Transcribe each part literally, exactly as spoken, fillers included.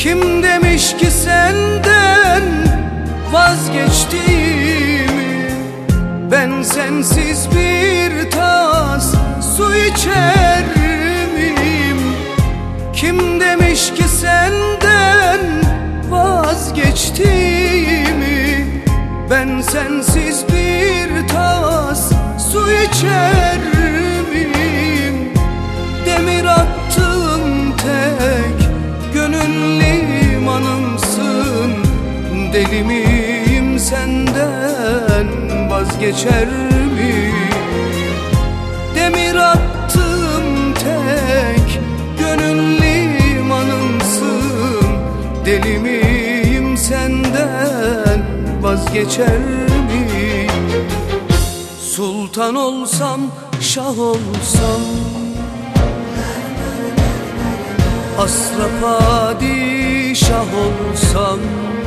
Kim demiş ki senden vazgeçtiğimi? Ben sensiz bir tas su içer miyim? Kim demiş ki senden vazgeçtiğimi? Ben sensiz bir tas su içer miyim? Demir attığım tek gönül limanımsın. Deli miyim senden vazgeçer miyim? Demir attığım tek gönül limanımsın. Deli miyim senden vazgeçer miyim? Sultan olsam, şah olsam, asra padişah olsam,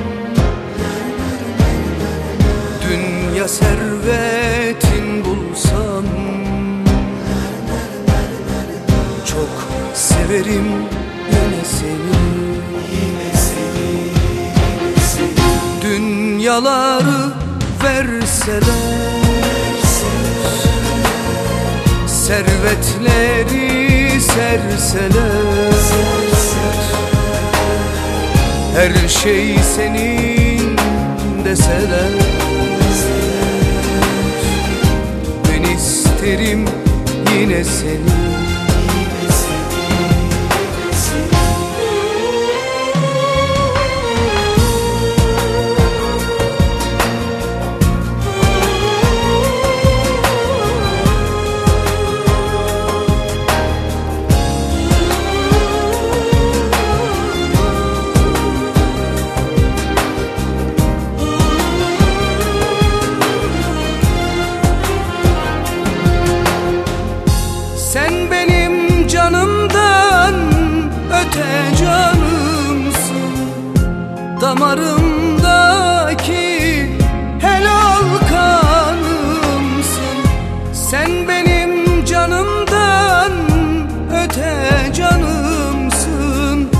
dünya servetin bulsam, çok severim yine seni. Dünyaları verseler, servetleri serseler, her şey senin deseler, ben isterim yine seni. Sen benim canımdan öte canımsın, damarımdaki helal kanımsın. Sen benim canımdan öte canımsın,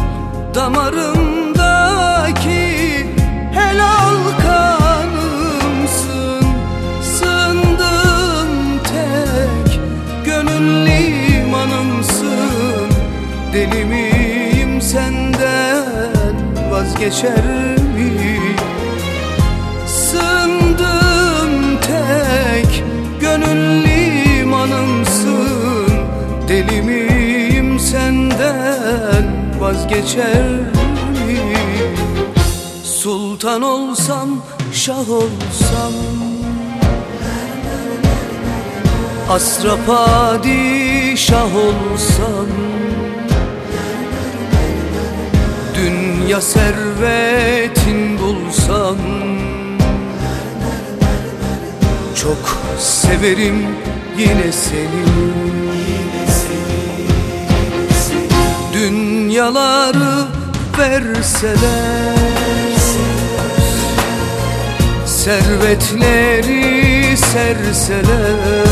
damarımdaki helal kanımsın. Sığındığım tek gönül limanımsın. Deli miyim senden vazgeçer miyim? Sığındığım tek gönül limanımsın. Deli miyim senden vazgeçer miyim? Sultan olsam, şah olsam, asra padişah olsam, dünya servetin bulsam, çok severim yine seni. Dünyaları verseler, servetleri serseler,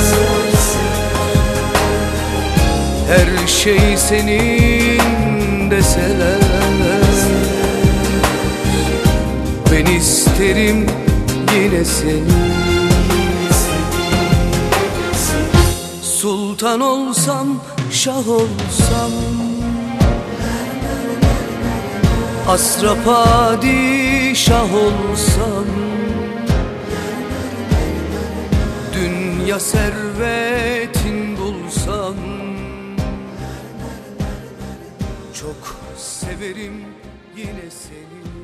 her şey senin deseler, ben isterim yine seni. Sultan olsam, şah olsam, asra padişah olsam, dünya servetin bulsam, çok severim yine seni.